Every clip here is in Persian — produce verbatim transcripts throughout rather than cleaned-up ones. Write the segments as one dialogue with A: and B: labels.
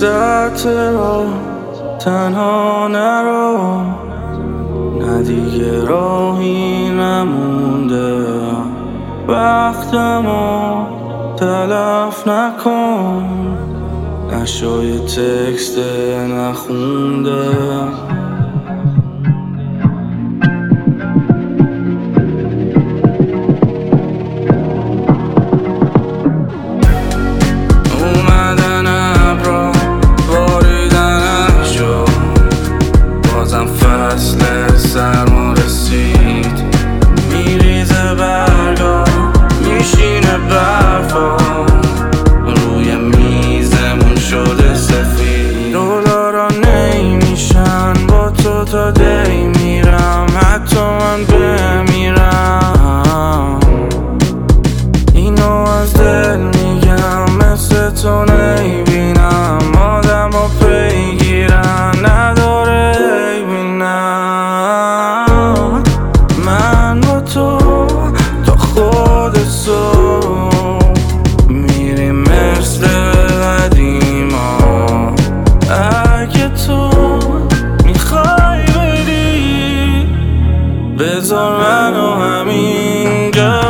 A: وسط را تنها نرو، نه دیگه راهی نمونده، وقتمو تلف نکن، نشای تکست نخونده. اومدن ابرا باریدن شد، بازم فصل سرما رسید، میریزه برگا میشینه برفا، روی میزمون شده سفید. دلارا نمیشن با تو تا دی میرم، حتی من بمیرم. اینو از دل میگم، مثل تو نمیبینم آدم ها پیگیرن، نداره بینم. من با تو تا خود صبح میریم مثل قدیما، اگه تو میخوای بری بذار منو همینجا.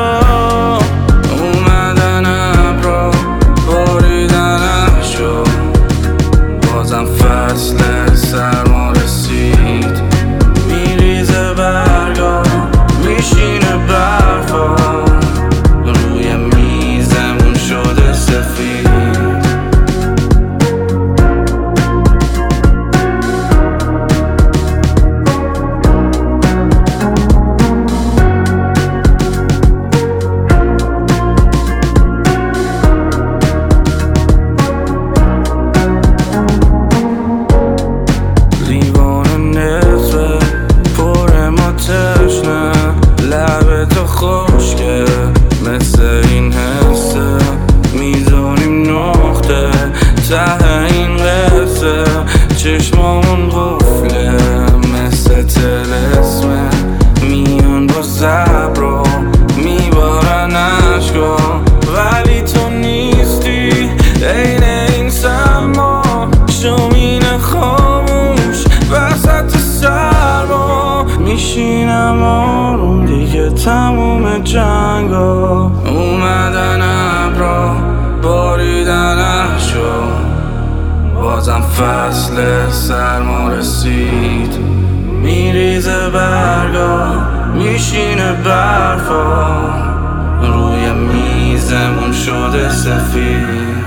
A: اومدن ابرا باریدن شد، بازم فصل سرما رسید، میریزه برگا میشینه برفا، روی میزمون شده سفید. خوشگه مثل این حسه، میزانیم نقطه ته این قصه، چشمامون قفله مثل طلسمه، میان با صبر و میبارن عشقا، ولی تو نیستی عین این سما، شمین خاموش وسط سرما، میشینم آروم دیگه تموم جنگا. اومدن ابرا باریدن شد، بازم فصل سرما رسید، میریزه برگا میشینه برفا، روی میزمون شده سفید.